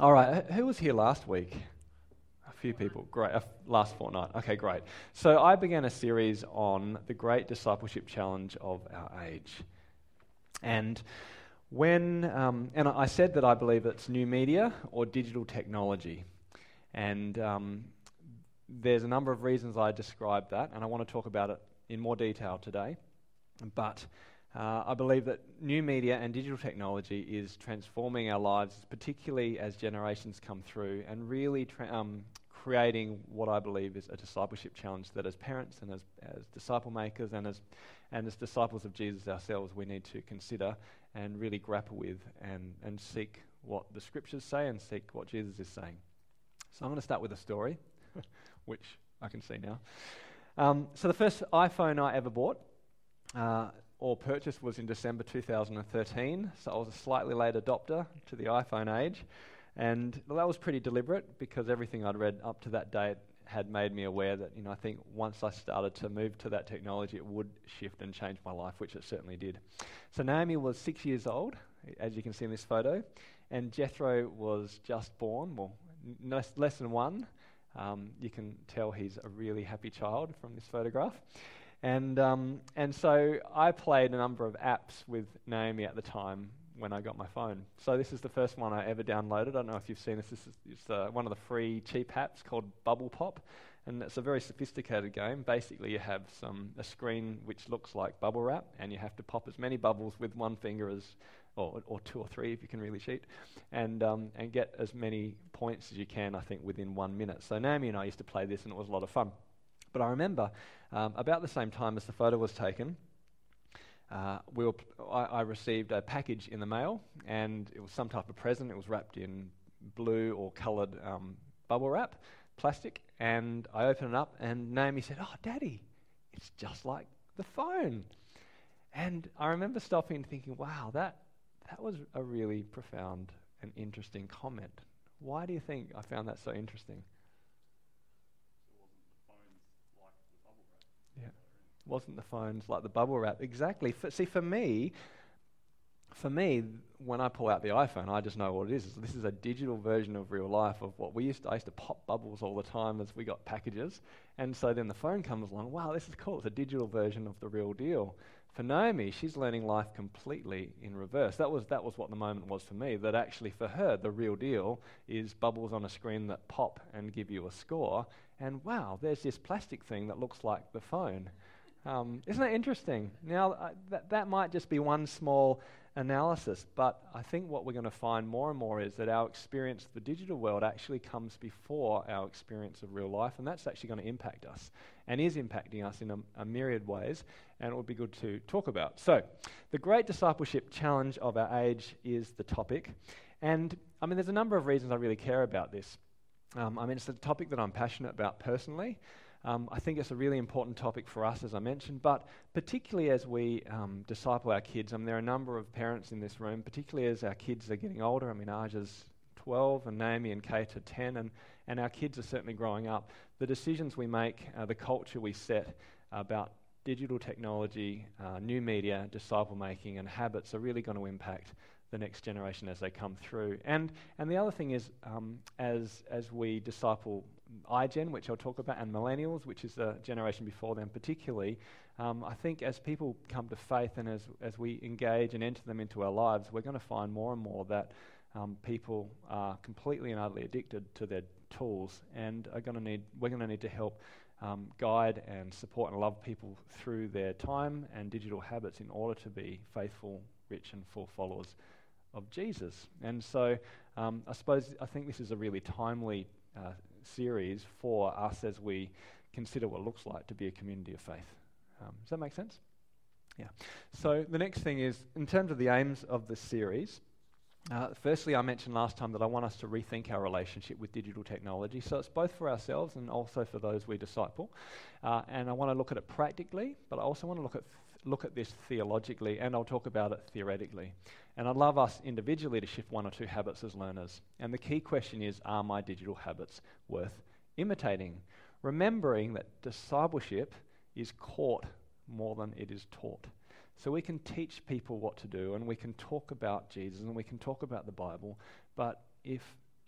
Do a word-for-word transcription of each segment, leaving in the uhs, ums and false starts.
All right, who was here last week? A few people. Great. Uh, last fortnight. Okay, great. So I began a series on the Great Discipleship Challenge of our age. And when, um, and I said that I believe it's new media or digital technology. And um, there's a number of reasons I described that, and I want to talk about it in more detail today. But uh, I believe that new media and digital technology is transforming our lives, particularly as generations come through, and really tra- um, creating what I believe is a discipleship challenge that as parents and as, as disciple makers and as and as disciples of Jesus ourselves, we need to consider and really grapple with and, and seek what the scriptures say and seek what Jesus is saying. So I'm going to start with a story, which I can see now. Um, so the first iPhone I ever bought uh, or purchased was in December two thousand thirteen, so I was a slightly late adopter to the iPhone age, and well, that was pretty deliberate because everything I'd read up to that date had made me aware that, you know, I think once I started to move to that technology, it would shift and change my life, which it certainly did. So Naomi was six years old, as you can see in this photo, and Jethro was just born, well, n- less than one. Um, you can tell he's a really happy child from this photograph. And um, and so I played a number of apps with Naomi at the time when I got my phone. So this is the first one I ever downloaded. I don't know if you've seen this. This is it's, uh, one of the free cheap apps called Bubble Pop. And it's a very sophisticated game. Basically, you have some a screen which looks like bubble wrap, and you have to pop as many bubbles with one finger as, or, or two or three if you can really cheat, and um, and get as many points as you can, I think, within one minute. So Naomi and I used to play this, and it was a lot of fun. But I remember um, about the same time as the photo was taken, uh, we were, I, I received a package in the mail, and it was some type of present. It was wrapped in blue or coloured um, bubble wrap, plastic, and I opened it up, and Naomi said, "Oh, Daddy, it's just like the phone." And I remember stopping and thinking, wow, that that was a really profound and interesting comment. Why do you think I found that so interesting? Yeah, wasn't the phones like the bubble wrap? Exactly. For, see, for me, for me, when I pull out the iPhone, I just know what it is. This is a digital version of real life of what we used to. I used to pop bubbles all the time as we got packages, and so then the phone comes along. Wow, this is cool. It's a digital version of the real deal. For Naomi, she's learning life completely in reverse. That was that was what the moment was for me. That actually, for her, the real deal is bubbles on a screen that pop and give you a score. And wow, there's this plastic thing that looks like the phone. Um, isn't that interesting? Now, uh, that, that might just be one small analysis, but I think what we're going to find more and more is that our experience of the digital world actually comes before our experience of real life, and that's actually going to impact us, and is impacting us in a, a myriad ways, and it would be good to talk about. So, the Great Discipleship Challenge of our age is the topic, and I mean, there's a number of reasons I really care about this. Um, I mean, it's a topic that I'm passionate about personally. Um, I think it's a really important topic for us, as I mentioned, but particularly as we um, disciple our kids. I mean, there are a number of parents in this room, particularly as our kids are getting older. I mean, Aja's twelve, and Naomi and Kate are ten, and, and our kids are certainly growing up. The decisions we make, uh, the culture we set about digital technology, uh, new media, disciple making, and habits are really going to impact the next generation as they come through. And and the other thing is, um, as as we disciple iGen, which I'll talk about, and millennials, which is the generation before them particularly, um, I think as people come to faith and as as we engage and enter them into our lives, we're going to find more and more that um, people are completely and utterly addicted to their tools, and are going to need we're going to need to help um, guide and support and love people through their time and digital habits in order to be faithful, rich, and full followers of Jesus. And so um, I suppose I think this is a really timely uh, series for us as we consider what it looks like to be a community of faith. Um, does that make sense? Yeah. So the next thing is, in terms of the aims of this series, uh, firstly, I mentioned last time that I want us to rethink our relationship with digital technology. So it's both for ourselves and also for those we disciple. Uh, and I want to look at it practically, but I also want to look at th- look at this theologically, and I'll talk about it theoretically. And I'd love us individually to shift one or two habits as learners. And the key question is, are my digital habits worth imitating? Remembering that discipleship is caught more than it is taught. So we can teach people what to do, and we can talk about Jesus, and we can talk about the Bible, but if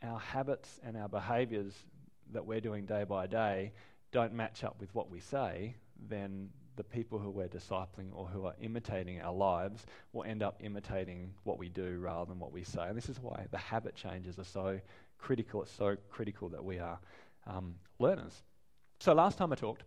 our habits and our behaviours that we're doing day by day don't match up with what we say, then the people who we're discipling or who are imitating our lives will end up imitating what we do rather than what we say. And this is why the habit changes are so critical. It's so critical that we are um, learners. So last time I talked,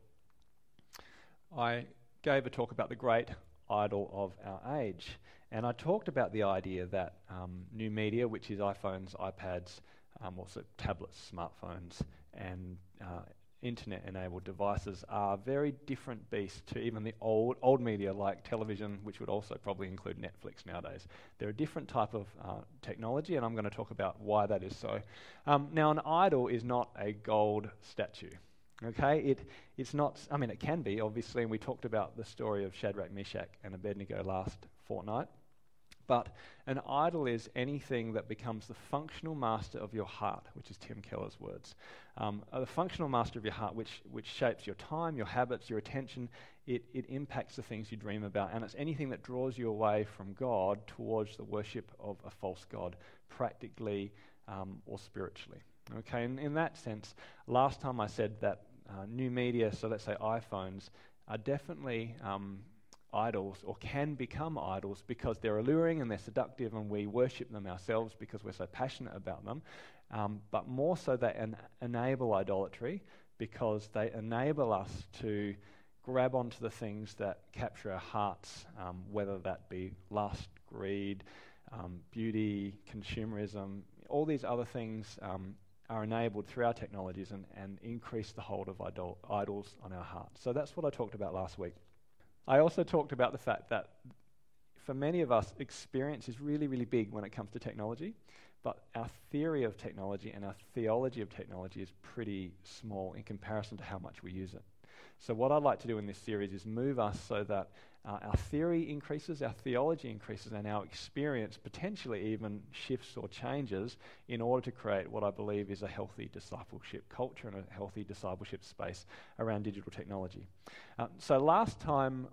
I gave a talk about the great idol of our age. And I talked about the idea that um, new media, which is iPhones, iPads, um, also tablets, smartphones, and uh, internet-enabled devices are very different beasts to even the old old media like television, which would also probably include Netflix nowadays. They're a different type of uh, technology, and I'm going to talk about why that is so. Um, now, an idol is not a gold statue. Okay, it it's not. I mean, it can be obviously, and we talked about the story of Shadrach, Meshach, and Abednego last fortnight. But an idol is anything that becomes the functional master of your heart, which is Tim Keller's words. Um, uh, the functional master of your heart, which which shapes your time, your habits, your attention. It it impacts the things you dream about, and it's anything that draws you away from God towards the worship of a false god, practically um, or spiritually. Okay, and in that sense, last time I said that uh, new media, so let's say iPhones, are definitely um, idols or can become idols because they're alluring and they're seductive and we worship them ourselves because we're so passionate about them. Um, but more so they en- enable idolatry because they enable us to grab onto the things that capture our hearts, um, whether that be lust, greed, um, beauty, consumerism, all these other things um, are enabled through our technologies and, and increase the hold of idol- idols on our hearts. So that's what I talked about last week. I also talked about the fact that for many of us, experience is really, really big when it comes to technology, but our theory of technology and our theology of technology is pretty small in comparison to how much we use it. So what I'd like to do in this series is move us so that uh, our theory increases, our theology increases, and our experience potentially even shifts or changes in order to create what I believe is a healthy discipleship culture and a healthy discipleship space around digital technology. Uh, so last time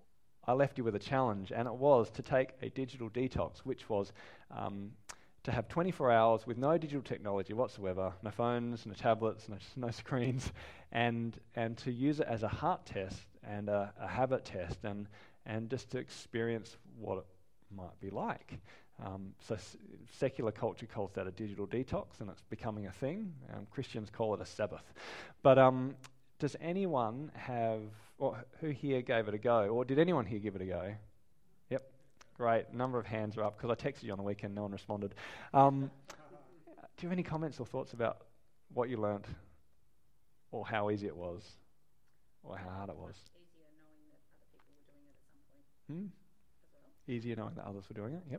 I left you with a challenge, and it was to take a digital detox, which was um, to have twenty-four hours with no digital technology whatsoever, no phones, no tablets, no, no screens, and and to use it as a heart test and a, a habit test, and and just to experience what it might be like. Um, so s- secular culture calls that a digital detox, and it's becoming a thing. Um, Christians call it a Sabbath. But um, does anyone have, or who here gave it a go, or did anyone here give it a go? Yep. Great, a number of hands are up because I texted you on the weekend, no one responded. Um, do you have any comments or thoughts about what you learnt, or how easy it was, or how hard it was? Easier knowing that other people were doing it at some point Hmm? as well. Easier knowing that others were doing it, yep.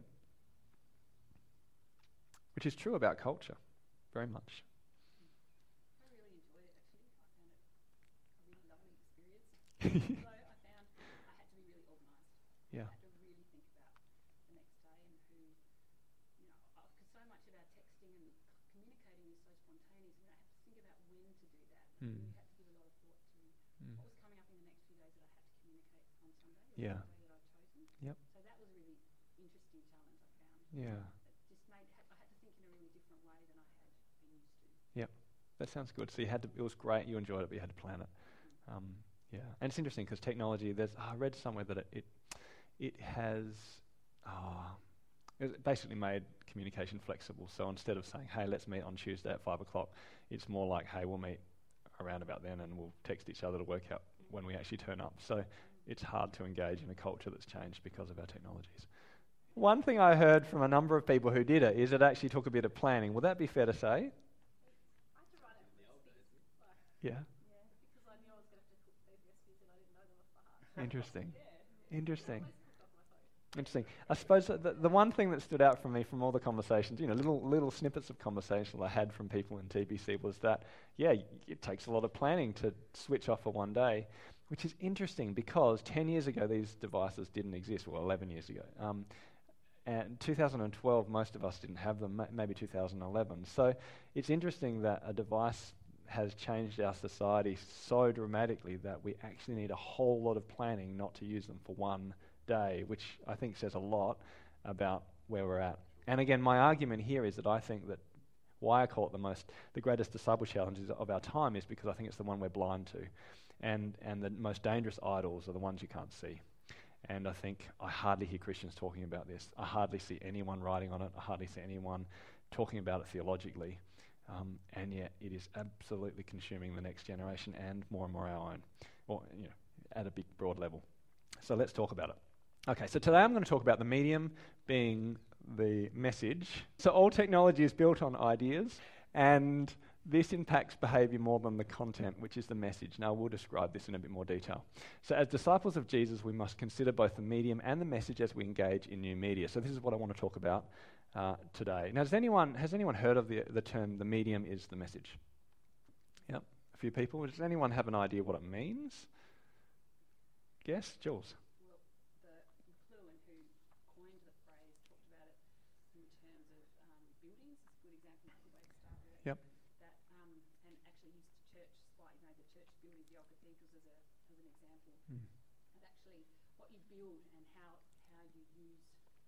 Which is true about culture, very much. I really enjoyed it actually. I found it a really lovely experience. Although I found I had to be really organised. Yeah. I had to really think about the next day and who, you know, because so much of our texting and c- communicating is so spontaneous, and I had to think about when to do that. I Mm. really had to give a lot of thought to Mm. what was coming up in the next few days that I had to communicate on Sunday, or Yeah. the day that I'd chosen. Yep. So that was a really interesting challenge I found. Yeah. It just made I had to think in a really different way than I had been used to. Yep. That sounds good. So you had to. It was great. You enjoyed it, but you had to plan it. Um, yeah. And it's interesting because technology. There's. Oh, I read somewhere that it. It, it has. Oh, it basically made communication flexible. So instead of saying, "Hey, let's meet on Tuesday at five o'clock," it's more like, "Hey, we'll meet around about then, and we'll text each other to work out when we actually turn up." So it's hard to engage in a culture that's changed because of our technologies. One thing I heard from a number of people who did it is it actually took a bit of planning. Would that be fair to say? I had to write out recipes, like, Yeah. yeah, because I knew I was going to have to cook these recipes and I didn't know them off by heart. Interesting. Yeah. Interesting. I always cooked off my phone. Interesting. I suppose that the, the one thing that stood out for me from all the conversations, you know, little little snippets of conversation I had from people in T B C was that, yeah, y- it takes a lot of planning to switch off for one day, which is interesting because ten years ago these devices didn't exist, well, eleven years ago. Um, and two thousand twelve, most of us didn't have them, ma- maybe two thousand eleven. So it's interesting that a device has changed our society so dramatically that we actually need a whole lot of planning not to use them for one day, which I think says a lot about where we're at. And again, my argument here is that I think that Why I call it the most, the greatest disciple challenges of our time is because I think it's the one we're blind to. And, and the most dangerous idols are the ones you can't see. And I think I hardly hear Christians talking about this. I hardly see anyone writing on it. I hardly see anyone talking about it theologically. Um, and yet it is absolutely consuming the next generation and more and more our own, or you know, at a big, broad level. So let's talk about it. Okay, so today I'm going to talk about the medium being the message. So all technology is built on ideas, and this impacts behaviour more than the content, which is the message. Now, we'll describe this in a bit more detail. So as disciples of Jesus, we must consider both the medium and the message as we engage in new media. So this is what I want to talk about uh, today. Now, does anyone, has anyone heard of the, the term, the medium is the message? Yep, a few people. Does anyone have an idea what it means? Guess? Jules? Well, the McLuhan, who coined the phrase, talked about it in terms of um, buildings. It's a good example of the way it started. Yep. That, um, and actually used church, like, you know, the church buildings, the old cathedrals as, a, as an example. Mm. And actually, what you build and how, how you use,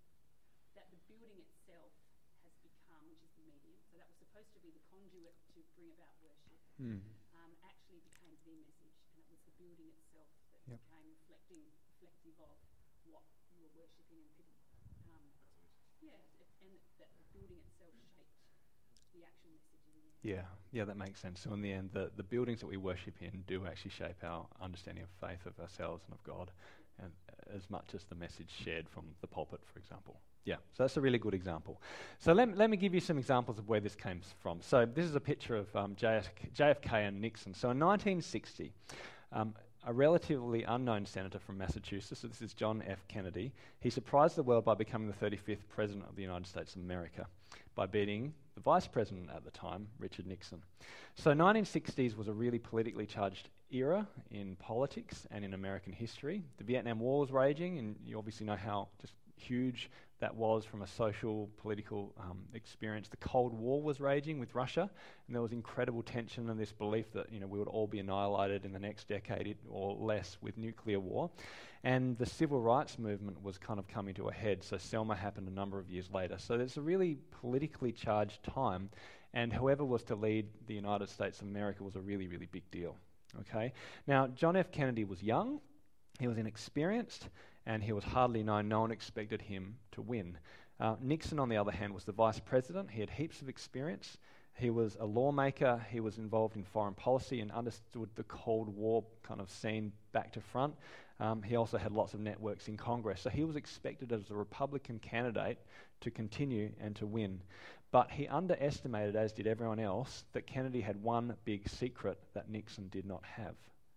that the building itself has become, which is the medium, so that was supposed to be the conduit to bring about worship, Mm. um, actually became the message, and it was the building itself that Yep. became reflecting, reflective of what you were worshipping, and people, um, yeah, it, and that the building itself shaped the actual message in the end. Yeah, yeah, that makes sense. So in the end, the, the buildings that we worship in do actually shape our understanding of faith, of ourselves and of God, and as much as the message shared from the pulpit, for example. Yeah, so that's a really good example. So let, let me give you some examples of where this came from. So this is a picture of um, J F K and Nixon. So in nineteen sixty, um, a relatively unknown senator from Massachusetts, so this is John F. Kennedy, he surprised the world by becoming the thirty-fifth president of the United States of America by beating the vice president at the time, Richard Nixon. So nineteen sixties was a really politically charged era in politics and in American history. The Vietnam War was raging, and you obviously know how just huge that was from a social, political um, experience. The Cold War was raging with Russia, and there was incredible tension and this belief that you know we would all be annihilated in the next decade or less with nuclear war. And the civil rights movement was kind of coming to a head. So Selma happened a number of years later. So it's a really politically charged time, and whoever was to lead the United States of America was a really, really big deal. Okay. Now, John F. Kennedy was young, he was inexperienced, and he was hardly known. No one expected him to win. Uh, Nixon, on the other hand, was the vice president. He had heaps of experience. He was a lawmaker. He was involved in foreign policy and understood the Cold War kind of scene back to front. Um, he also had lots of networks in Congress. So he was expected as a Republican candidate to continue and to win. But he underestimated, as did everyone else, that Kennedy had one big secret that Nixon did not have.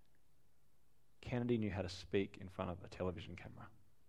Kennedy knew how to speak in front of a television camera.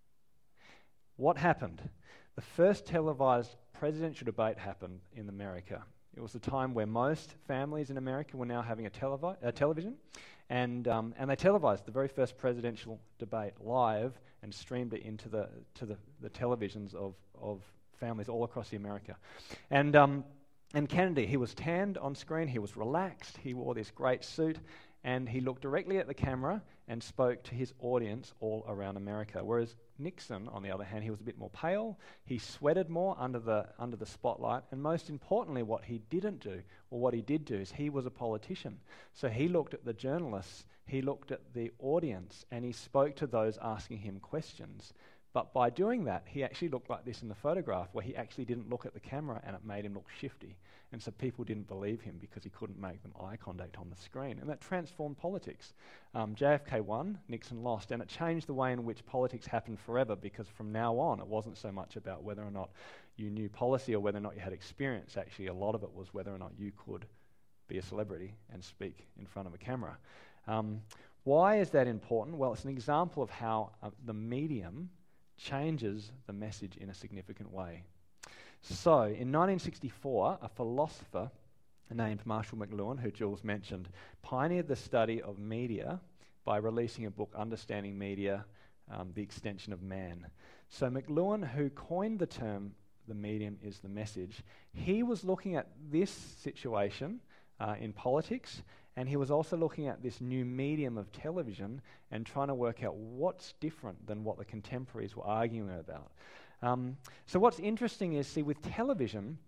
What happened? The first televised presidential debate happened in America. It was a time where most families in America were now having a, televi- a television, and um, and they televised the very first presidential debate live and streamed it into the to the, the televisions of, of families all across the America. And um, and Kennedy, he was tanned on screen, he was relaxed, he wore this great suit, and he looked directly at the camera and spoke to his audience all around America. Whereas Nixon, on the other hand, he was a bit more pale, he sweated more under the under the spotlight, and most importantly, what he didn't do, or what he did do, is he was a politician. So he looked at the journalists, he looked at the audience, and he spoke to those asking him questions. But by doing that, he actually looked like this in the photograph, where he actually didn't look at the camera, and it made him look shifty. And so people didn't believe him because he couldn't make them eye contact on the screen. And that transformed politics. Um, J F K won, Nixon lost, and it changed the way in which politics happened forever, because from now on, it wasn't so much about whether or not you knew policy or whether or not you had experience. Actually, a lot of it was whether or not you could be a celebrity and speak in front of a camera. Um, why is that important? Well, it's an example of how uh, the medium changes the message in a significant way. So, in nineteen sixty-four, a philosopher named Marshall McLuhan, who Jules mentioned, pioneered the study of media by releasing a book, Understanding Media, um, The Extension of Man. So McLuhan, who coined the term, the medium is the message, he was looking at this situation uh, in politics, and he was also looking at this new medium of television and trying to work out what's different than what the contemporaries were arguing about. Um, so what's interesting is, see, with television,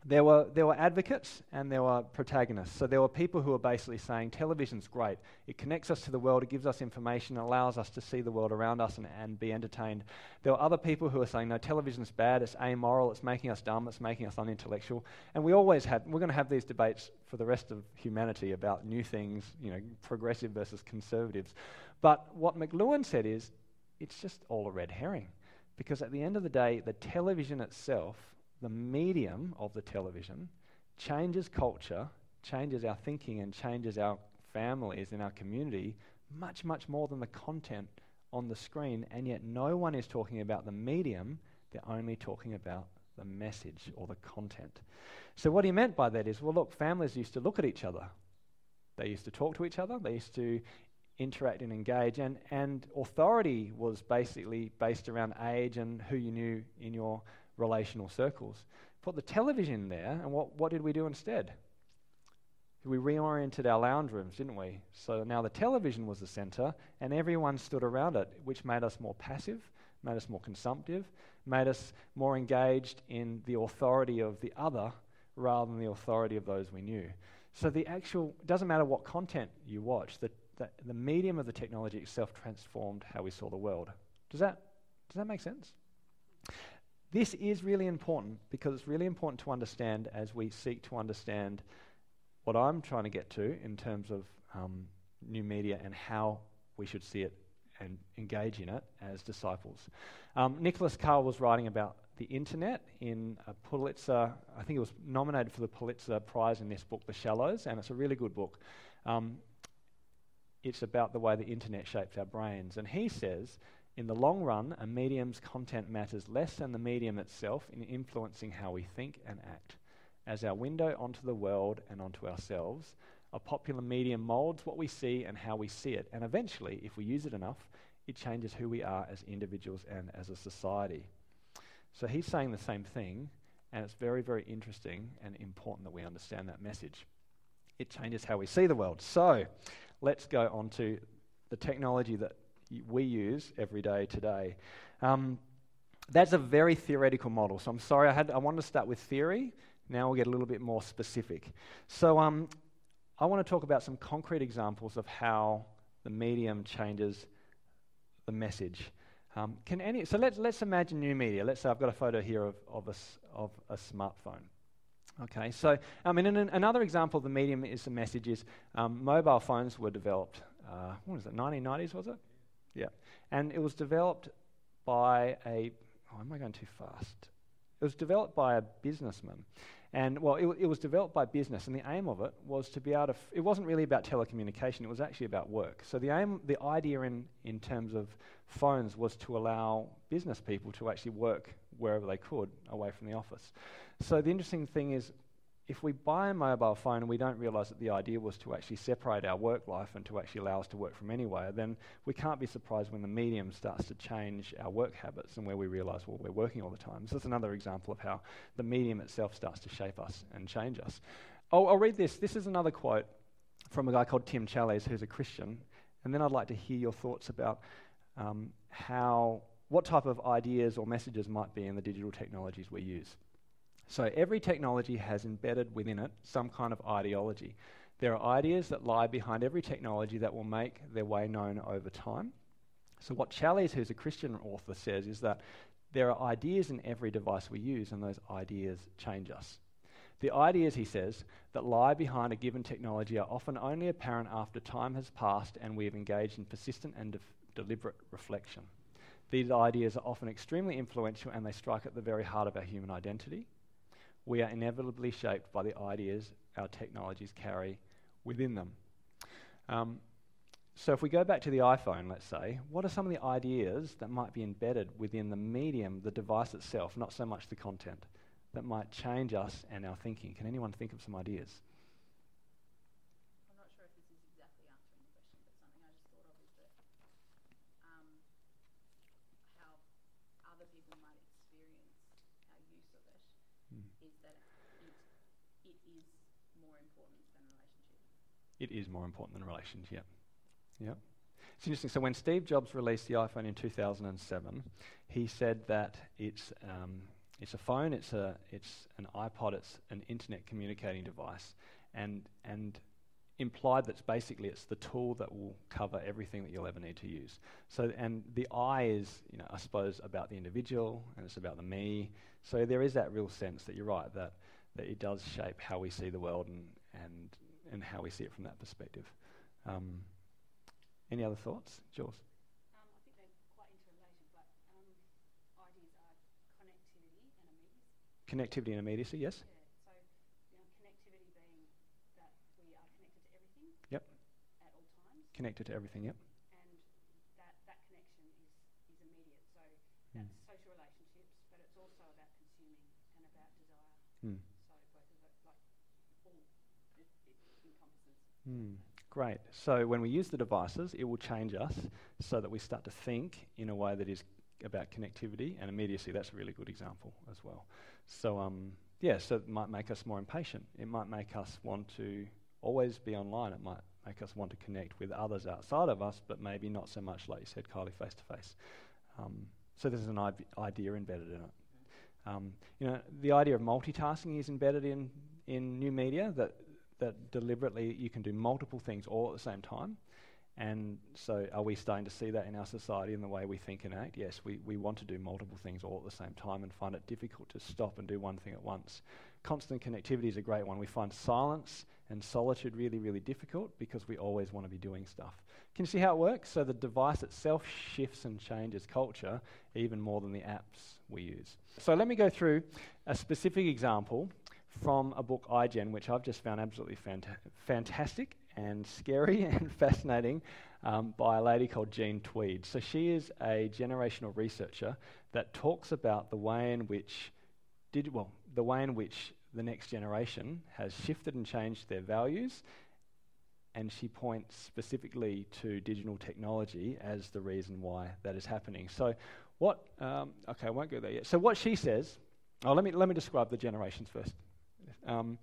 there were there were advocates and there were protagonists. So there were people who were basically saying television's great. It connects us to the world, it gives us information, it allows us to see the world around us and, and be entertained. There were other people who were saying, no, television's bad, it's amoral, it's making us dumb, it's making us unintellectual. And we always had, we're going to have these debates for the rest of humanity about new things, you know, progressive versus conservatives. But what McLuhan said is, it's just all a red herring. Because at the end of the day, the television itself, the medium of the television, changes culture, changes our thinking, and changes our families and our community much, much more than the content on the screen, and yet no one is talking about the medium, they're only talking about the message or the content. So what he meant by that is, well, look, families used to look at each other. They used to talk to each other, they used to interact and engage, and, and authority was basically based around age and who you knew in your relational circles. Put the television there, and what, what did we do instead? We reoriented our lounge rooms, didn't we? So now the television was the center, and everyone stood around it, which made us more passive, made us more consumptive, made us more engaged in the authority of the other rather than the authority of those we knew. So the actual, it doesn't matter what content you watch, the, the, the medium of the technology itself transformed how we saw the world. Does that, does that make sense? This is really important because it's really important to understand as we seek to understand what I'm trying to get to in terms of um, new media and how we should see it and engage in it as disciples. Um, Nicholas Carr was writing about the internet in a Pulitzer, I think it was nominated for the Pulitzer Prize in this book, The Shallows, and it's a really good book. Um, it's about the way the internet shapes our brains. And he says, in the long run, a medium's content matters less than the medium itself in influencing how we think and act. As our window onto the world and onto ourselves, a popular medium molds what we see and how we see it. And eventually, if we use it enough, it changes who we are as individuals and as a society. So he's saying the same thing, and it's very, very interesting and important that we understand that message. It changes how we see the world. So let's go on to the technology that we use every day today. Um, that's a very theoretical model. So I'm sorry, I had I wanted to start with theory. Now we'll get a little bit more specific. So um, I want to talk about some concrete examples of how the medium changes the message. Um, can any? So let's let's imagine new media. Let's say I've got a photo here of of a of a smartphone. Okay, so I mean, an, another example of the medium is the message is um, mobile phones were developed. Uh, what was it? nineteen nineties was it? Yeah, and it was developed by a. Oh, am I going too fast? It was developed by a businessman. And, well, it, it was developed by business, and the aim of it was to be able to... F- it wasn't really about telecommunication, it was actually about work. So the aim, the idea in, in terms of phones was to allow business people to actually work wherever they could, away from the office. So the interesting thing is, if we buy a mobile phone and we don't realise that the idea was to actually separate our work life and to actually allow us to work from anywhere, then we can't be surprised when the medium starts to change our work habits and where we realise, well, we're working all the time. So that's another example of how the medium itself starts to shape us and change us. Oh, I'll read this. This is another quote from a guy called Tim Challies, who's a Christian. And then I'd like to hear your thoughts about um, how, what type of ideas or messages might be in the digital technologies we use. So every technology has embedded within it some kind of ideology. There are ideas that lie behind every technology that will make their way known over time. So what Challies, who's a Christian author, says is that there are ideas in every device we use, and those ideas change us. The ideas, he says, that lie behind a given technology are often only apparent after time has passed and we have engaged in persistent and def- deliberate reflection. These ideas are often extremely influential, and they strike at the very heart of our human identity. We are inevitably shaped by the ideas our technologies carry within them. Um, so if we go back to the iPhone, let's say, what are some of the ideas that might be embedded within the medium, the device itself, not so much the content, that might change us and our thinking? Can anyone think of some ideas? I'm not sure if this is exactly answering the question, but something I just thought of is that um, how other people might experience our use of it mm. is that it, it is more important than relationship. It is more important than relationship. Yeah. It's interesting. So when Steve Jobs released the iPhone in two thousand seven, he said that it's um, it's a phone, it's a it's an iPod, it's an internet communicating device, and and implied that's basically it's the tool that will cover everything that you'll ever need to use. So, and the I is, you know, I suppose about the individual, and it's about the me. So there is that real sense that you're right, that that it does shape how we see the world and and and how we see it from that perspective. Um, any other thoughts, Jules? Um, I think they're quite interrelated, but um, ideas are connectivity and immediacy. Connectivity and immediacy, yes. Yeah. So, you know, connectivity being that we are connected to everything. Yep. At all times. Connected to everything, yep. And that that connection is is immediate. So Mm. that's social relationships, but it's also about consuming and about desire. Mm. So both of it, like all it, it encompasses. Mm. Great. So when we use the devices, it will change us so that we start to think in a way that is about connectivity and immediacy. That's a really good example as well. So um, yeah, so it might make us more impatient. It might make us want to always be online. It might make us want to connect with others outside of us, but maybe not so much, like you said, Kylie, face to face. Um, so there's an I- idea embedded in it. Um, you know, the idea of multitasking is embedded in, in new media, that that deliberately you can do multiple things all at the same time. And so are we starting to see that in our society in the way we think and act? Yes, we, we want to do multiple things all at the same time and find it difficult to stop and do one thing at once. Constant connectivity is a great one. We find silence and solitude really, really difficult because we always want to be doing stuff. Can you see how it works? So the device itself shifts and changes culture even more than the apps we use. So let me go through a specific example from a book, iGen, which I've just found absolutely fanta- fantastic and scary and fascinating, um, by a lady called Jean Tweed. So she is a generational researcher that talks about the way in which did well, the way in which the next generation has shifted and changed their values, and she points specifically to digital technology as the reason why that is happening. So what? Um, okay, I won't go there yet. So what she says. Oh, let me let me describe the generations first. Um,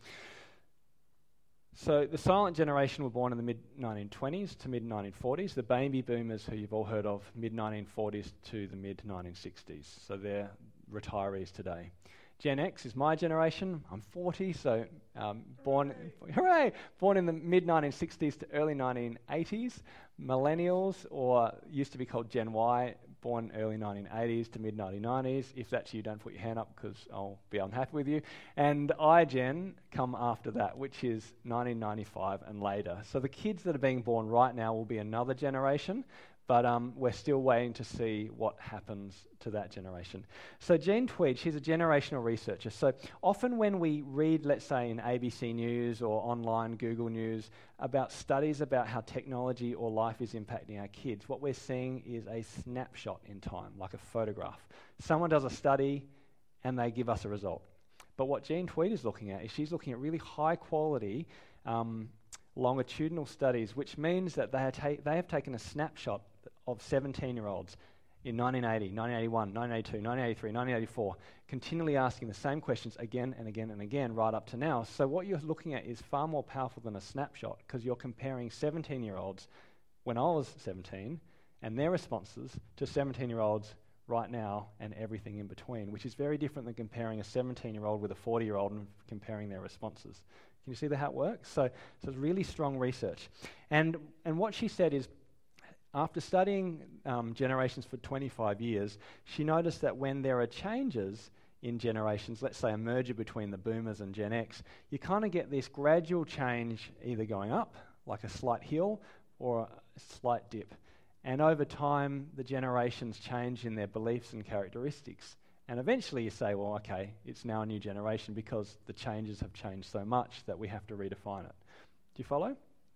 so the silent generation were born in the mid nineteen twenties to mid nineteen forties. The baby boomers, who you've all heard of, mid nineteen forties to the mid nineteen sixties. So they're retirees today. Gen X is my generation. I'm forty, so um, born, hooray, born in the mid nineteen sixties to early nineteen eighties. Millennials, or used to be called Gen Y, born early nineteen eighties to mid nineteen nineties. If that's you, don't put your hand up because I'll be unhappy with you. And iGen come after that, which is nineteen ninety-five and later. So the kids that are being born right now will be another generation, but um, we're still waiting to see what happens to that generation. So Jean Tweed, she's a generational researcher. So often when we read, let's say in A B C News or online Google News, about studies about how technology or life is impacting our kids, what we're seeing is a snapshot in time, like a photograph. Someone does a study and they give us a result. But what Jean Tweed is looking at is she's looking at really high quality um, longitudinal studies, which means that they, ta- they have taken a snapshot of seventeen-year-olds in nineteen eighty, nineteen eighty-one, nineteen eighty-two, nineteen eighty-three, nineteen eighty-four, continually asking the same questions again and again and again right up to now. So what you're looking at is far more powerful than a snapshot, because you're comparing seventeen-year-olds when I was seventeen and their responses to seventeen-year-olds right now and everything in between, which is very different than comparing a seventeen-year-old with a forty-year-old and comparing their responses. Can you see the, how it works? So, so it's really strong research. And, and what she said is, after studying um, generations for twenty-five years, she noticed that when there are changes in generations, let's say a merger between the boomers and Gen X, you kind of get this gradual change either going up, like a slight hill, or a slight dip. And over time, the generations change in their beliefs and characteristics. And eventually you say, well, okay, it's now a new generation because the changes have changed so much that we have to redefine it. Do you follow?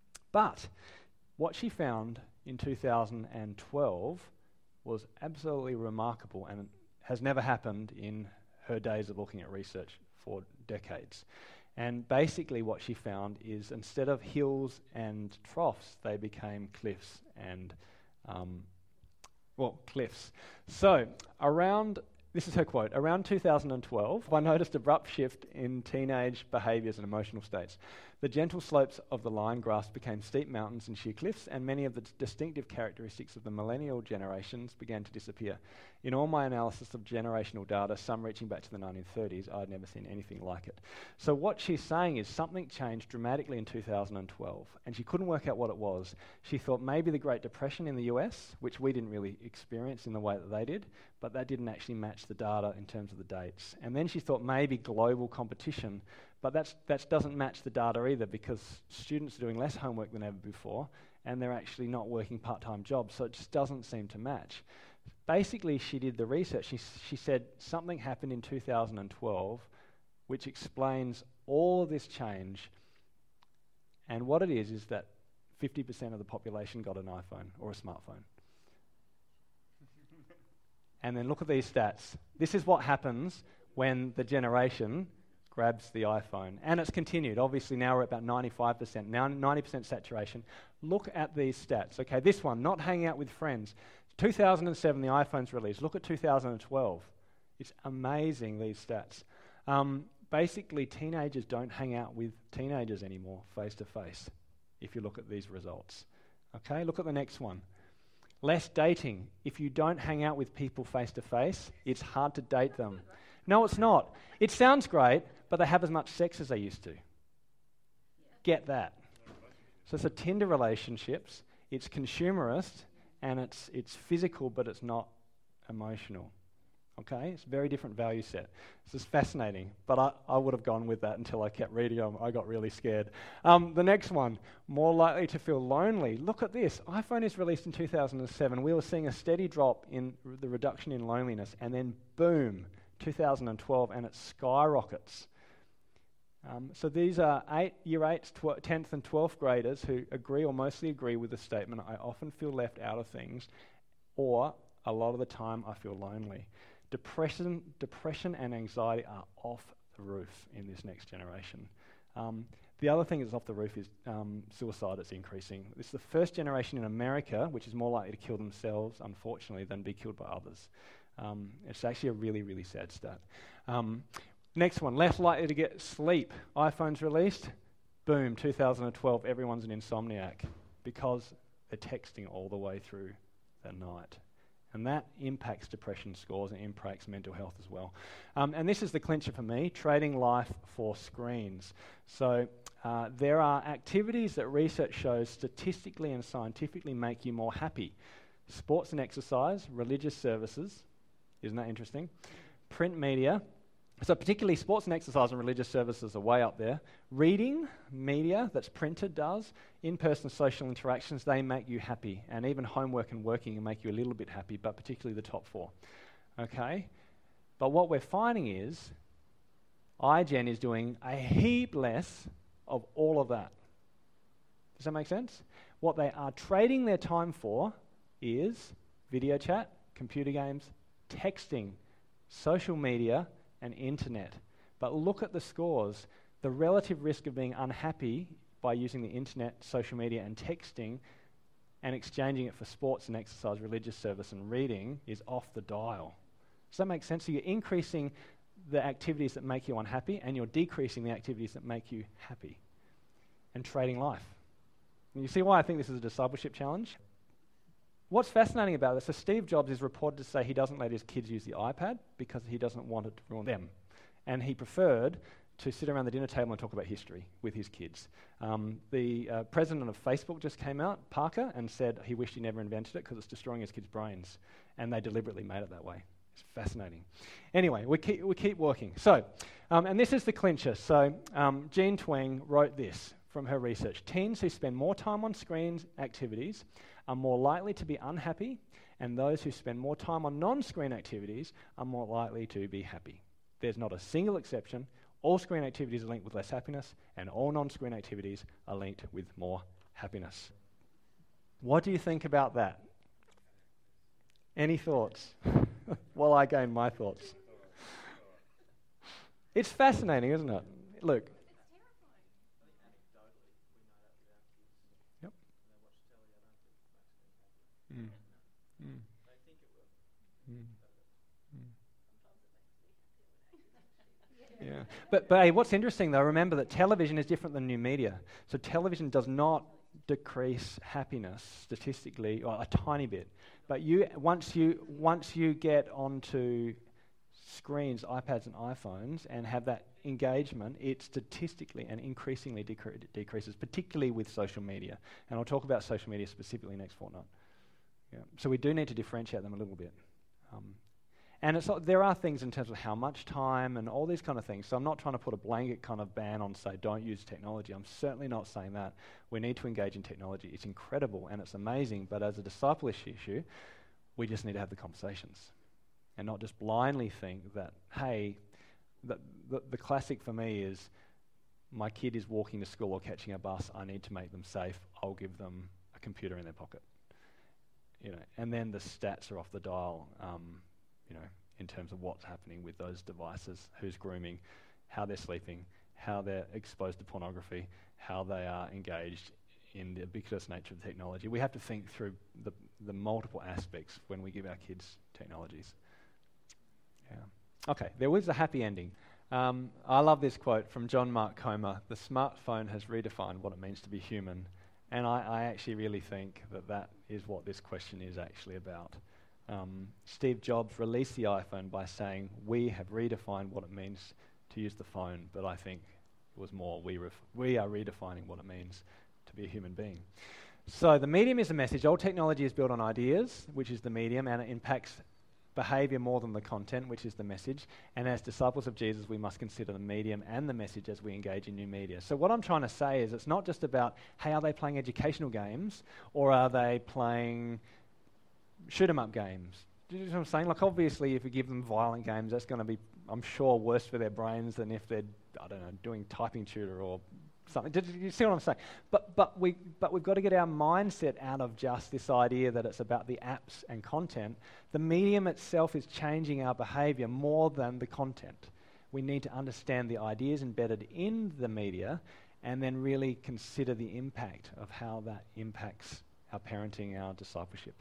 But what she found in two thousand twelve was absolutely remarkable and has never happened in her days of looking at research for decades. And basically what she found is, instead of hills and troughs, they became cliffs and, um, well, cliffs. So around, this is her quote, around two thousand twelve, I noticed abrupt shift in teenage behaviours and emotional states. The gentle slopes of the line grass became steep mountains and sheer cliffs, and many of the d- distinctive characteristics of the millennial generations began to disappear. In all my analysis of generational data, some reaching back to the nineteen thirties, I'd never seen anything like it. So what she's saying is something changed dramatically in two thousand twelve, and she couldn't work out what it was. She thought maybe the Great Depression in the U S, which we didn't really experience in the way that they did, but that didn't actually match the data in terms of the dates. And then she thought maybe global competition, but that's, that doesn't match the data either, because students are doing less homework than ever before, and they're actually not working part-time jobs, so it just doesn't seem to match. Basically, she did the research. She, she said something happened in two thousand twelve which explains all of this change, and what it is is that fifty percent of the population got an iPhone or a smartphone. And then look at these stats. This is what happens when the generation grabs the iPhone. And it's continued. Obviously, now we're at about ninety-five percent, now ninety percent saturation. Look at these stats. Okay, this one, not hanging out with friends. two thousand seven, the iPhone's released. Look at two thousand twelve. It's amazing, these stats. Um, basically, teenagers don't hang out with teenagers anymore, face-to-face, if you look at these results. Okay, look at the next one. Less dating. If you don't hang out with people face-to-face, it's hard to date them. No, it's not. It sounds great, but they have as much sex as they used to. Get that. So it's a Tinder relationships, it's consumerist, and it's it's physical, but it's not emotional. Okay? It's a very different value set. This is fascinating, but I, I would have gone with that until I kept reading them. I got really scared. Um, the next one, more likely to feel lonely. Look at this. iPhone is released in two thousand seven. We were seeing a steady drop in r- the reduction in loneliness, and then boom, two thousand twelve, and it skyrockets. Um, so these are eight, year eights, tw- tenth and twelfth graders who agree or mostly agree with the statement, I often feel left out of things, or a lot of the time I feel lonely. Depression, depression and anxiety are off the roof in this next generation. Um, the other thing that's off the roof is um, suicide. It's increasing. This is the first generation in America which is more likely to kill themselves, unfortunately, than be killed by others. Um, it's actually a really, really sad stat. Um, Next one, less likely to get sleep. iPhone's released, boom, two thousand twelve, everyone's an insomniac because they're texting all the way through the night. And that impacts depression scores and impacts mental health as well. Um, and this is the clincher for me, trading life for screens. So uh, there are activities that research shows statistically and scientifically make you more happy. Sports and exercise, religious services, isn't that interesting? Print media. So particularly sports and exercise and religious services are way up there. Reading, media that's printed does. In-person social interactions, they make you happy. And even homework and working make you a little bit happy, but particularly the top four. Okay? But what we're finding is iGen is doing a heap less of all of that. Does that make sense? What they are trading their time for is video chat, computer games, texting, social media, and internet. But look at the scores. The relative risk of being unhappy by using the internet, social media, and texting and exchanging it for sports and exercise, religious service, and reading is off the dial. Does that make sense? So you're increasing the activities that make you unhappy, and you're decreasing the activities that make you happy. And trading life. And you see why I think this is a discipleship challenge? What's fascinating about this, so Steve Jobs is reported to say he doesn't let his kids use the iPad because he doesn't want it to ruin them. And he preferred to sit around the dinner table and talk about history with his kids. Um, the uh, president of Facebook just came out, Parker, and said he wished he never invented it because it's destroying his kids' brains. And they deliberately made it that way. It's fascinating. Anyway, we keep, we keep working. So, um, and this is the clincher. So um, Jean Twenge wrote this from her research. Teens who spend more time on screens activities are more likely to be unhappy, and those who spend more time on non-screen activities are more likely to be happy. There's not a single exception. All screen activities are linked with less happiness, and all non-screen activities are linked with more happiness. What do you think about that? Any thoughts? Well, I gain my thoughts. It's fascinating, isn't it? Look. Mm. Mm. Mm. Mm. Yeah. But, but hey, what's interesting though, remember that television is different than new media. So television does not decrease happiness statistically, or a tiny bit. But you once you once you get onto screens, iPads and iPhones, and have that engagement, it statistically and increasingly decre- decreases, particularly with social media. And I'll talk about social media specifically next fortnight. Yeah. So we do need to differentiate them a little bit. Um, and it's there are things in terms of how much time and all these kind of things. So I'm not trying to put a blanket kind of ban on, say, don't use technology. I'm certainly not saying that. We need to engage in technology. It's incredible and it's amazing, but as a discipleship issue, we just need to have the conversations and not just blindly think that, hey, the, the, the classic for me is my kid is walking to school or catching a bus. I need to make them safe. I'll give them a computer in their pocket. You know, and then the stats are off the dial, um, you know, in terms of what's happening with those devices, who's grooming, how they're sleeping, how they're exposed to pornography, how they are engaged in the ubiquitous nature of technology. We have to think through the, the multiple aspects when we give our kids technologies. Yeah. Okay, there was a happy ending. Um, I love this quote from John Mark Comer: "The smartphone has redefined what it means to be human." And I, I actually really think that that is what this question is actually about. Um, Steve Jobs released the iPhone by saying, we have redefined what it means to use the phone, but I think it was more, we, ref- we are redefining what it means to be a human being. So the medium is a message. All technology is built on ideas, which is the medium, and it impacts behavior more than the content, which is the message. And as disciples of Jesus, we must consider the medium and the message as we engage in new media. So what I'm trying to say is it's not just about, hey, are they playing educational games or are they playing shoot-'em-up games? Do you know what I'm saying? Like, obviously, if you give them violent games, that's going to be, I'm sure, worse for their brains than if they're, I don't know, doing typing tutor or something. Did you see what I'm saying? But but we but we've got to get our mindset out of just this idea that it's about the apps and content. The medium itself is changing our behavior more than the content. We need to understand the ideas embedded in the media and then really consider the impact of how that impacts our parenting, our discipleship.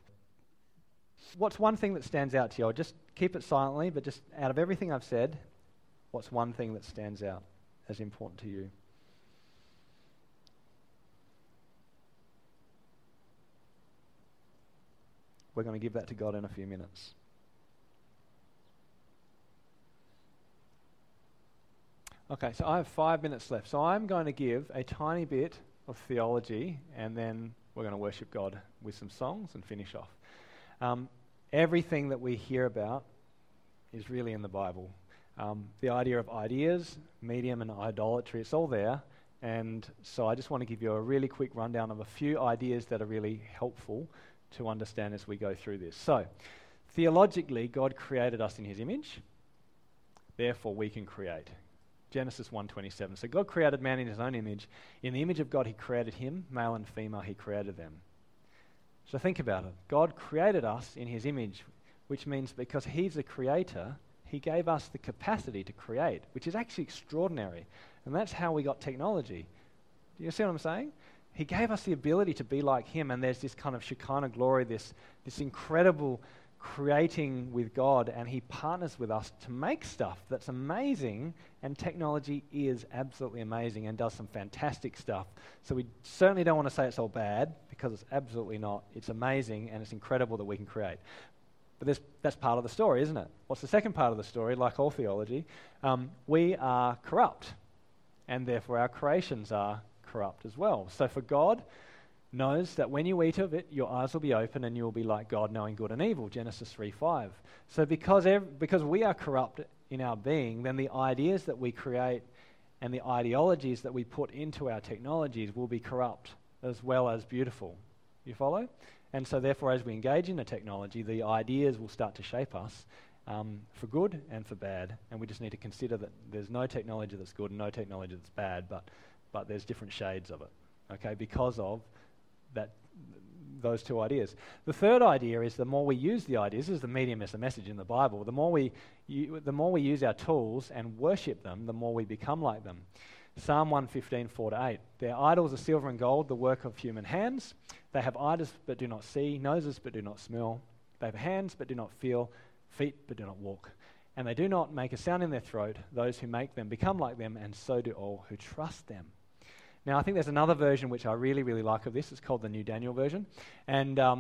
What's one thing that stands out to you? I'll just keep it silently, but just out of everything I've said, what's one thing that stands out as important to you? We're going to give that to God in a few minutes. Okay, so I have five minutes left. So I'm going to give a tiny bit of theology, and then we're going to worship God with some songs and finish off. Um, everything that we hear about is really in the Bible. Um, the idea of ideas, medium, and idolatry, it's all there. And so I just want to give you a really quick rundown of a few ideas that are really helpful to understand as we go through this. So, theologically, God created us in his image, therefore we can create. Genesis one twenty-seven. So God created man in his own image. In the image of God he created him, male and female he created them. So think about it. God created us in his image, which means because he's a creator, he gave us the capacity to create, which is actually extraordinary. And that's how we got technology. Do you see what I'm saying? He gave us the ability to be like him, and there's this kind of Shekinah glory, this, this incredible creating with God, and he partners with us to make stuff that's amazing, and technology is absolutely amazing and does some fantastic stuff. So we certainly don't want to say it's all bad, because it's absolutely not. It's amazing, and it's incredible that we can create. But this, that's part of the story, isn't it? What's the second part of the story? Like all theology, um, we are corrupt, and therefore our creations are corrupt as well. So for God knows that when you eat of it, your eyes will be open and you will be like God, knowing good and evil, Genesis three five. So because ev- because we are corrupt in our being, then the ideas that we create and the ideologies that we put into our technologies will be corrupt as well as beautiful. You follow? And so therefore, as we engage in the technology, the ideas will start to shape us um, for good and for bad. And we just need to consider that there's no technology that's good and no technology that's bad, but but there's different shades of it, okay, because of that, those two ideas. The third idea is the more we use the ideas, this is the medium as the message in the Bible, the more we you, the more we use our tools and worship them, the more we become like them. Psalm one fifteen, four to eight. Their idols are silver and gold, the work of human hands. They have eyes but do not see, noses but do not smell. They have hands but do not feel, feet but do not walk. And they do not make a sound in their throat. Those who make them become like them, and so do all who trust them. Now, I think there's another version which I really, really like of this. It's called the New Daniel Version. And um,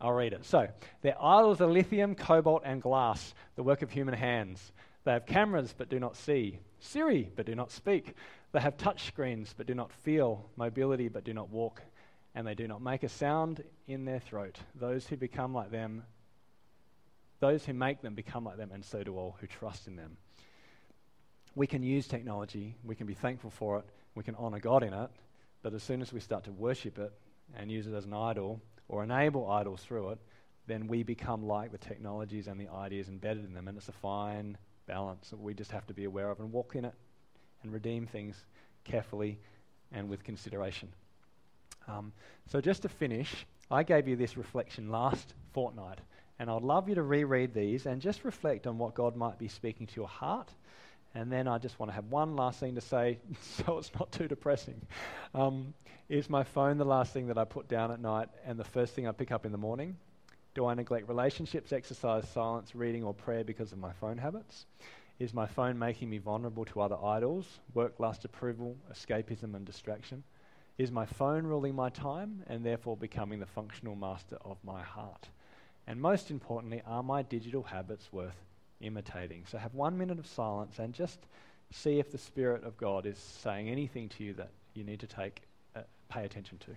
I'll read it. So, their idols are lithium, cobalt, and glass, the work of human hands. They have cameras but do not see, Siri but do not speak. They have touch screens but do not feel, mobility but do not walk, and they do not make a sound in their throat. Those who become like them, those who make them become like them, and so do all who trust in them. We can use technology, we can be thankful for it, we can honour God in it, but as soon as we start to worship it and use it as an idol, or enable idols through it, then we become like the technologies and the ideas embedded in them, and it's a fine balance that we just have to be aware of and walk in it and redeem things carefully and with consideration. Um, so just to finish, I gave you this reflection last fortnight, and I'd love you to reread these and just reflect on what God might be speaking to your heart. And then I just want to have one last thing to say, so it's not too depressing. Um, is my phone the last thing that I put down at night and the first thing I pick up in the morning? Do I neglect relationships, exercise, silence, reading, or prayer because of my phone habits? Is my phone making me vulnerable to other idols, work, lust, approval, escapism, and distraction? Is my phone ruling my time and therefore becoming the functional master of my heart? And most importantly, are my digital habits worth imitating? So have one minute of silence and just see if the Spirit of God is saying anything to you that you need to take, uh, pay attention to.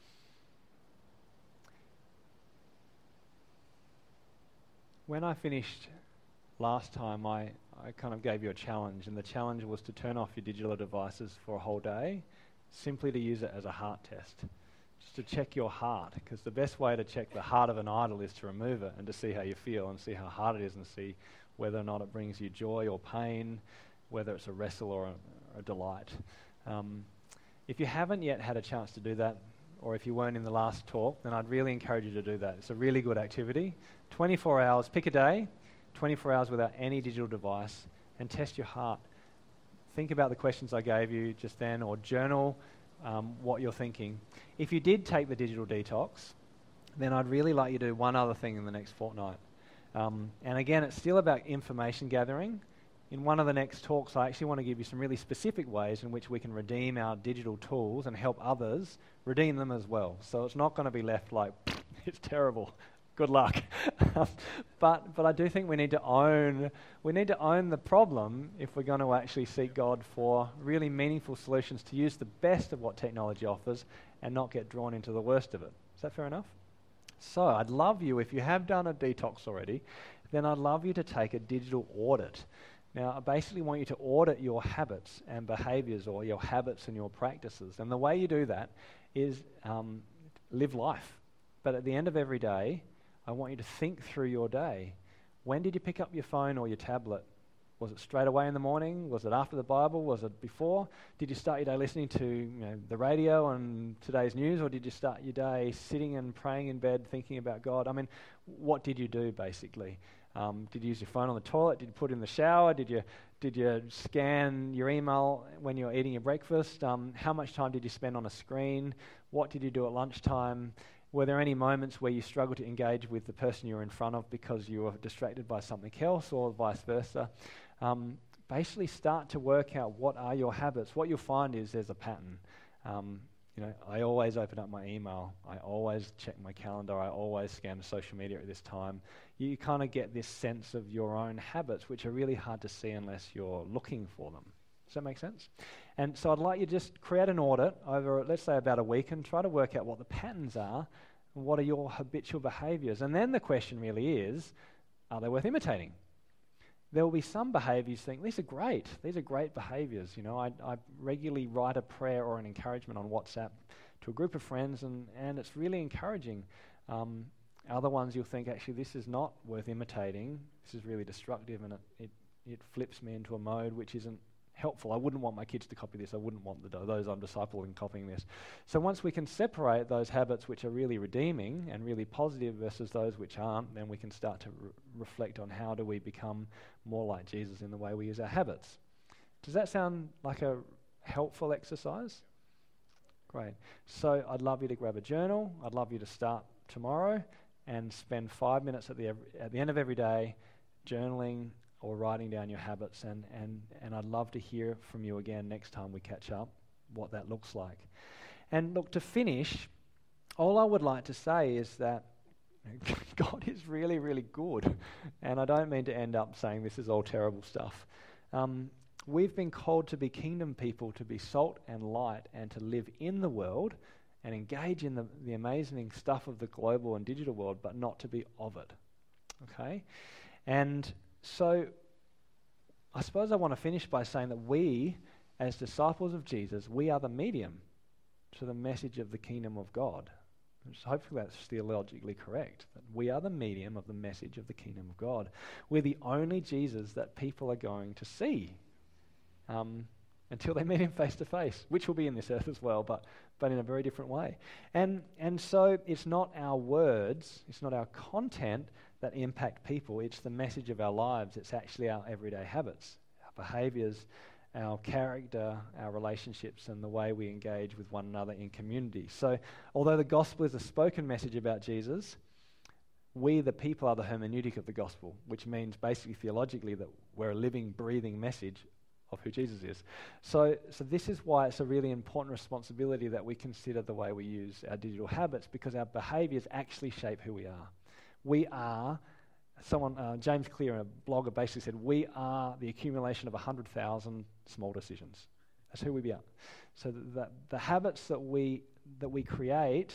When I finished last time, I, I kind of gave you a challenge, and the challenge was to turn off your digital devices for a whole day, simply to use it as a heart test, just to check your heart, because the best way to check the heart of an idol is to remove it and to see how you feel and see how hard it is and see whether or not it brings you joy or pain, whether it's a wrestle or a, a delight. Um, if you haven't yet had a chance to do that, or if you weren't in the last talk, then I'd really encourage you to do that. It's a really good activity. twenty-four hours, pick a day, twenty-four hours without any digital device, and test your heart. Think about the questions I gave you just then, or journal um, what you're thinking. If you did take the digital detox, then I'd really like you to do one other thing in the next fortnight. Um, and again, it's still about information gathering. In one of the next talks, I actually want to give you some really specific ways in which we can redeem our digital tools and help others redeem them as well. So it's not going to be left like, it's terrible, good luck. but but I do think we need to own we need to own the problem if we're going to actually seek God for really meaningful solutions, to use the best of what technology offers and not get drawn into the worst of it. Is that fair enough? So I'd love you, if you have done a detox already, then I'd love you to take a digital audit. Now, I basically want you to audit your habits and behaviors, or your habits and your practices. And the way you do that is um, live life. But at the end of every day, I want you to think through your day. When did you pick up your phone or your tablet? Was it straight away in the morning? Was it after the Bible? Was it before? Did you start your day listening to you know, the radio and today's news, or did you start your day sitting and praying in bed, thinking about God? I mean, what did you do, basically? Um, did you use your phone on the toilet? Did you put it in the shower? Did you did you scan your email when you were eating your breakfast? Um, how much time did you spend on a screen? What did you do at lunchtime? Were there any moments where you struggled to engage with the person you were in front of because you were distracted by something else, or vice versa? Um, basically start to work out what are your habits. What you'll find is there's a pattern. Um, you know, I always open up my email. I always check my calendar. I always scan social media at this time. You kind of get this sense of your own habits, which are really hard to see unless you're looking for them. Does that make sense? And so I'd like you to just create an audit over, let's say, about a week, and try to work out what the patterns are and what are your habitual behaviors. And then the question really is, are they worth imitating? There will be some behaviors you think, these are great. These are great behaviors. You know, I, I regularly write a prayer or an encouragement on WhatsApp to a group of friends, and, and it's really encouraging. Um, other ones you'll think, actually, this is not worth imitating. This is really destructive, and it, it, it flips me into a mode which isn't helpful. I wouldn't want my kids to copy this. I wouldn't want the, those I'm discipling copying this. So once we can separate those habits which are really redeeming and really positive versus those which aren't, then we can start to re- reflect on how do we become more like Jesus in the way we use our habits. Does that sound like a helpful exercise? Great. So I'd love you to grab a journal. I'd love you to start tomorrow and spend five minutes at the at the end of every day journaling or writing down your habits, and, and, and I'd love to hear from you again next time we catch up, what that looks like. And look, to finish, all I would like to say is that God is really, really good. And I don't mean to end up saying this is all terrible stuff. Um, we've been called to be kingdom people, to be salt and light, and to live in the world and engage in the, the amazing stuff of the global and digital world, but not to be of it. Okay? And so I suppose I want to finish by saying that we, as disciples of Jesus, we are the medium to the message of the kingdom of God. So hopefully that's theologically correct. That we are the medium of the message of the kingdom of God. We're the only Jesus that people are going to see um, until they meet him face to face, which will be in this earth as well, but but in a very different way. And and so it's not our words, it's not our content that impact people. It's the message of our lives. It's actually our everyday habits, our behaviours, our character, our relationships, and the way we engage with one another in community. So although the gospel is a spoken message about Jesus, we, the people, are the hermeneutic of the gospel, which means basically theologically that we're a living, breathing message of who Jesus is. So, so this is why it's a really important responsibility that we consider the way we use our digital habits, because our behaviours actually shape who we are. We are... Someone, uh, James Clear, a blogger, basically said, we are the accumulation of one hundred thousand small decisions. That's who we are. So the, the, the habits that we that we create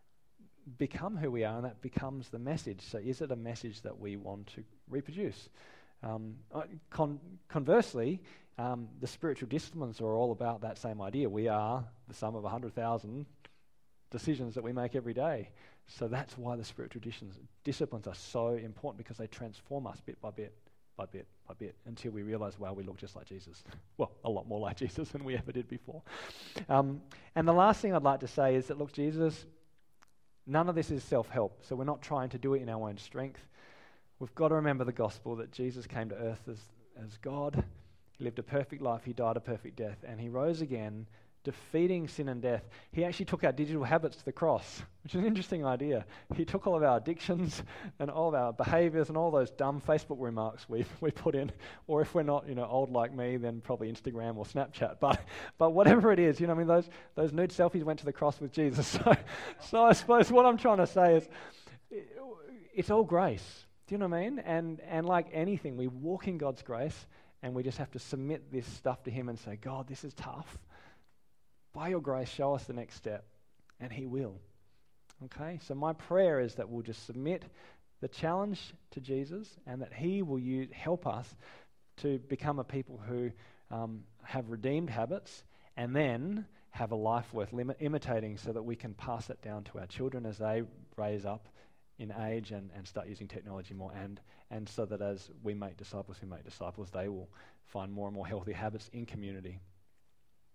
become who we are, and that becomes the message. So is it a message that we want to reproduce? Um, con- conversely, um, the spiritual disciplines are all about that same idea. We are the sum of one hundred thousand decisions that we make every day. So that's why the spiritual disciplines, disciplines are so important, because they transform us bit by bit, by bit, by bit, until we realize, wow, we look just like Jesus. Well, a lot more like Jesus than we ever did before. Um, and the last thing I'd like to say is that, look, Jesus, none of this is self-help. So we're not trying to do it in our own strength. We've got to remember the gospel, that Jesus came to earth as, as God. He lived a perfect life. He died a perfect death. And he rose again, defeating sin and death. He actually took our digital habits to the cross, which is an interesting idea. He took all of our addictions and all of our behaviors and all those dumb Facebook remarks we we put in, or if we're not, you know, old like me, then probably Instagram or Snapchat. But but whatever it is, you know, I mean, those those nude selfies went to the cross with Jesus. So so I suppose what I'm trying to say is, it's all grace. Do you know what I mean? And and like anything, we walk in God's grace, and we just have to submit this stuff to him and say, God, this is tough. By your grace, show us the next step, and he will. Okay? So my prayer is that we'll just submit the challenge to Jesus, and that he will use, help us to become a people who um, have redeemed habits, and then have a life worth lim- imitating, so that we can pass it down to our children as they raise up in age and, and start using technology more, and, and so that as we make disciples who make disciples, they will find more and more healthy habits in community.